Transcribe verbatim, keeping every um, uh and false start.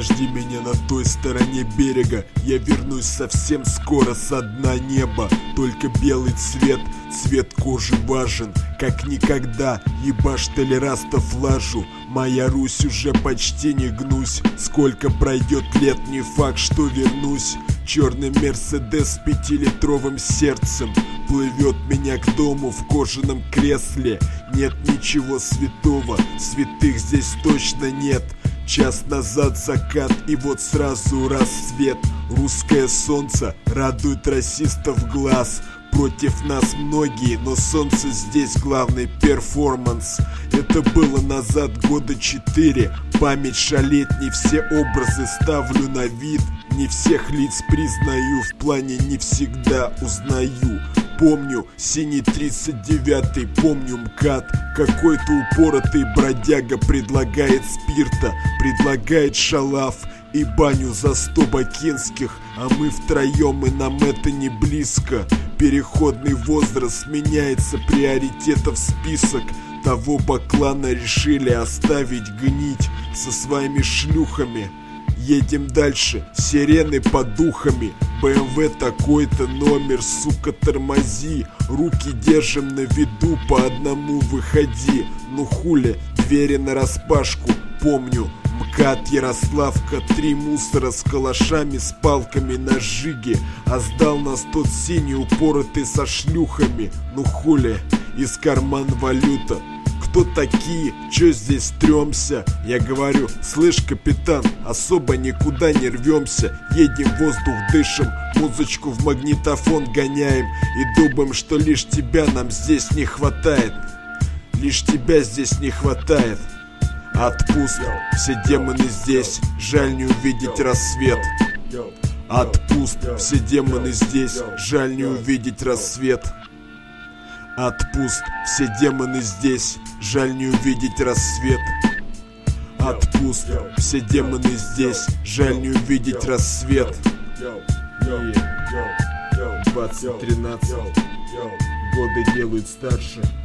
жди меня на той стороне берега. Я вернусь совсем скоро со дна неба. Только белый цвет, цвет кожи важен, как никогда. Ебашь толерастов лажу. Моя Русь, уже почти не гнусь. Сколько пройдет лет, не факт, что вернусь. Черный Мерседес с пятилитровым сердцем плывет меня к дому в кожаном кресле. Нет ничего святого, святых здесь точно нет. Час назад закат, и вот сразу рассвет. Русское солнце радует расистов глаз. Против нас многие, но солнце здесь главный перформанс. Это было назад года четыре. Память шалит, не все образы ставлю на вид. Не всех лиц признаю, в плане не всегда узнаю. Помню синий тридцать девятый, помню МКАД. Какой-то упоротый бродяга предлагает спирта, предлагает шалав и баню за сто бакинских. А мы втроем, и нам это не близко. Переходный возраст, меняется приоритетов список. Того баклана решили оставить гнить со своими шлюхами. Едем дальше, сирены под духами. БМВ такой-то номер, сука, тормози. Руки держим на виду, по одному выходи. Ну хули, двери нараспашку, помню. МКАД, Ярославка, три мусора с калашами, с палками на жиге. А сдал нас тот синий, упоротый со шлюхами. Ну хули, из карман валюта. Кто такие? Чё здесь трёмся? Я говорю, слышь, капитан, особо никуда не рвёмся. Едем, воздух дышим, музычку в магнитофон гоняем и думаем, что лишь тебя нам здесь не хватает. Лишь тебя здесь не хватает. Отпуск, все демоны здесь, жаль не увидеть рассвет. Отпуск, все демоны здесь, жаль не увидеть рассвет. Отпуск, все демоны здесь, жаль не увидеть рассвет. Отпуск, все демоны здесь, жаль не увидеть рассвет. двадцать тринадцать, годы делают старше.